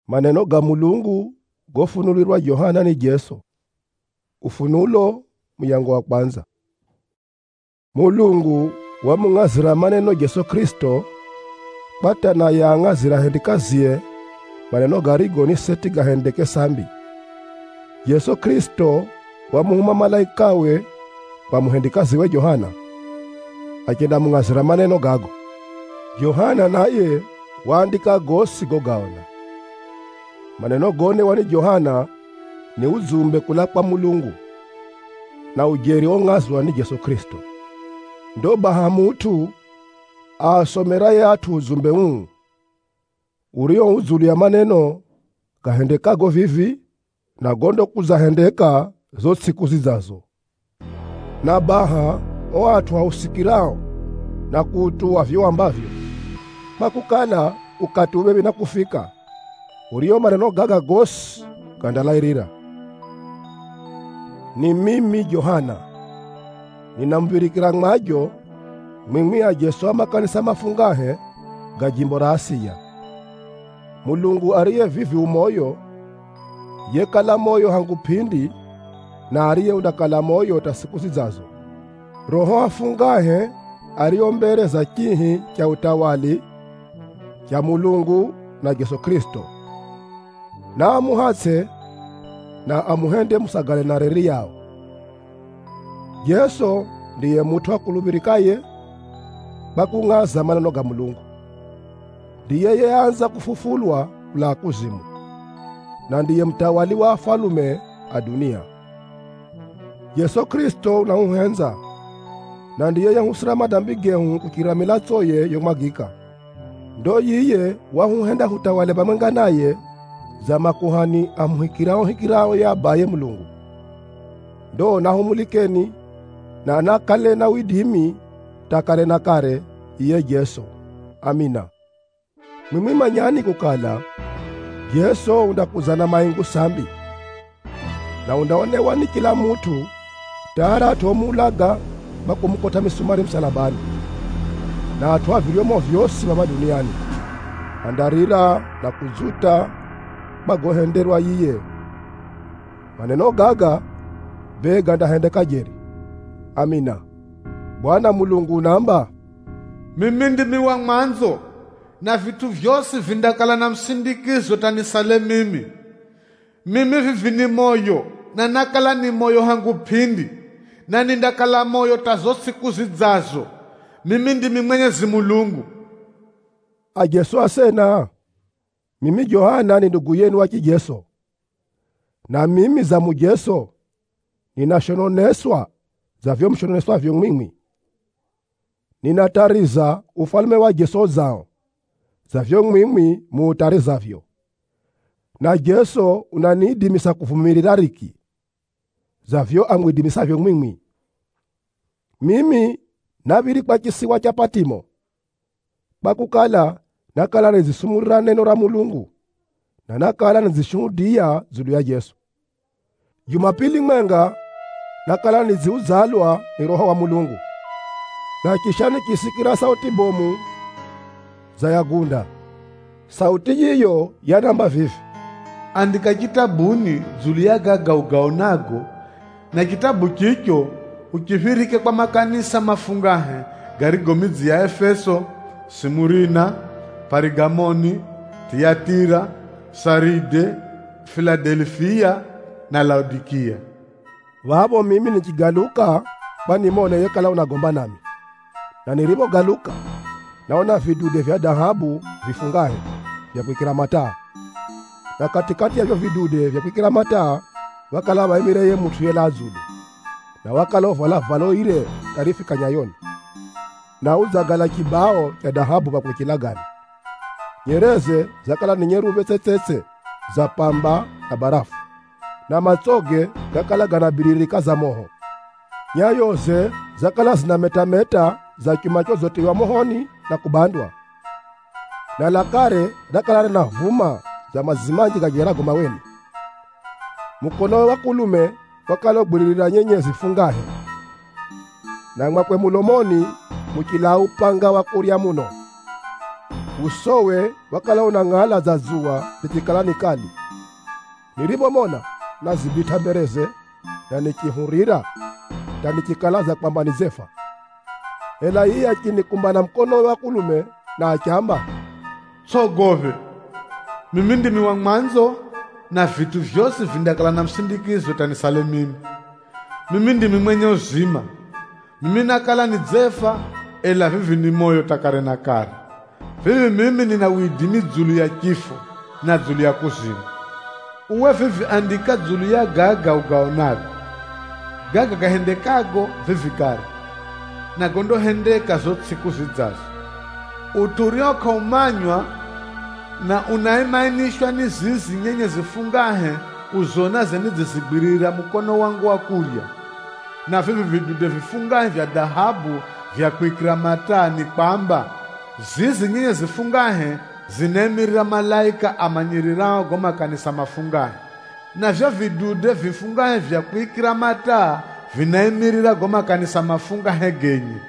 Maneno ga Mulungu gofunulirwa Yohana ni Jesu. Ufunulo muyango wa kwanza. Mulungu wamung'azira maneno Yesu Kristo batana yang'azira hendikazie maneno garigo ni seti gahendeke sambi. Yesu Kristo wamuhuma malaikawe bamuhendikaziwe Yohana agenda mung'azira maneno gago. Yohana naye waandika gosi gogaona. Maneno gone wani Yohana ni uzumbe kula kwa Mulungu na ujeri ong'azwa ni Yesu Kristo. Ndo bahamutu asomera yatu uzumbe urio uzulu ya maneno gahendeka go vivi na gondo kuzahendeka zo siku zizazo. Na baha watu hausikirao na kutua vyo ambavyo makukala ukatubebe na kufika urio maneno gaga gosi kandalairira. Ni mimi Yohana ninambirikira ng'ajo mwimwi ya Yesu amakanisa mafungahe ga jimbo la Asia. Mulungu ariye vivi umoyo yekala moyo hangu pindi na ariye udakala moyo ta siku zizazo. Roho afungahe ariombeleza chihi cha utawali cha Mulungu na Yesu Kristo na amuhatse na amuhende musagale na reri yao. Yesu ndiye mutu akulubirikaye bakung'aza maneno ga Mulungu. Ndiye yeanza kufufulwa kula kuzimu na ndiye mtawali wa falume a dunia. Yesu Kristo na uhenza na ndiye yahusira madambi gehu kukira milatsoye yomagika. Ndo yiye wahuhenda hutawale bamwenga naye za makuhani amuhikirao ya baye Mulungu. Ndo nahumulikeni na nakale na widimi takare na kare iye Yesu. Amina. Mwimwi manyani kukala Yesu undakuzana maingu sambi na undaonewa ni kila mutu tara tomulaga bakumukota misumari msalabani na atwa viliomo vyosi baba duniani andarira na kuzuta bagohenderwa yiye. Maneno gaga bega ndahendeka jeri. Amina. Bwana Mulungu namba mimi ndimi wa mwanzo na vitu vyosi vindakala na msindikizo tanisale mimi vivini moyo na nakala ni moyo hangu pindi na nindakala moyo tazo siku zizazo. Mimi ndimi Mwenyezi Mulungu. Yesu asena mimi Yohana ni ndugu yenu wa Yesu na mimi za mujeso ninashononeswa za vyo mshononeswa vyo mwimwi. Ninatariza ufalme wa Yesu zao za vyo mwimwi muutariza vyo. Na Yesu unanidimisa kuvumirira riki za vyo amwidimisa vyo mwimwi. Mimi nabiri kwa kisiwa cha Patimo bakukala nakala nizisumurira neno la Mulungu na nakala nizishuhudia zulu ya Yesu. Jumapili mwenga nakala niziuzalwa ni Roho wa Mulungu na kishani kisikira sauti bomu za yagunda. Sauti yiyo yanamba vivi: andika kitabuni zulu ya gaga ugaonago na kitabu chicho ukifirike kwa makanisa mafungahe garigo midzi ya Efeso, Simurina, Parigamoni, Tiatira, Saride, Filadelfia na Laodikia. Wabo mimi nikigaluka banimone yekala unagomba nami. Na nilipo galuka naona vidude vya dhahabu vifungahe vya kuikira mataa. Na katikati ya vyo vidude vya kuikira mataa wakala baimire ye mutu yela azulu. Na wakala ovala valo ile tarifi kanyayoni. Na uzagala kibao ya dhahabu bakuikilagani. Nyereze zakala ni nyerube tsetsetse za pamba na barafu. Na matsoge gakala ganabiririka za moho. Nyayoze zakala zinametameta za kimacho zote wa mohoni na kubandwa. Na lakare dakala na vuma za mazimanji gajerago maweni. Mukono wa kulume wakala buririra nyenyezi fungahe. Na mwakwe mulomoni mukila upanga wa kuria muno. usowe wakala unang'ala za zuwa likikalani kali. Nilipomona nazibita mbereze na nikihurira na nikikalaza kwamba ni Zefa. Ela hii akinikumba na mkono wa kulume na achamba, Tsogove, mimi ndimi wa mwanzo na vitu vyose vindakala na msindikizo tanisale mimi. Mimi ndimi mwenye uzima. Mimi nakala ni Zefa, ela vivi ni moyo takare na kare. Vivi mimi nina widimi dzulu ya kifo na dzulu ya kuzimu. Uwe vivi andika dzulu ya gaga ugaonago. Gaga gahendekago vivi kare. Na gondo hendeka zote siku zijazo. Uturioka umanywa na unaimainishwa ni zizi nyenye zifungahe uzona zeni zizigwirira mukono wangu wa kulya. Na vivi vidude vifungahe vya dhahabu vya kuikira mataa ni kwamba zizi nyenye zifungahe zinemirira malaika amanyirirao goma kanisa mafungahe. Na vyo vidude vifungahe vya kuikira mataa vinemirira goma kanisa mafungahe genyi.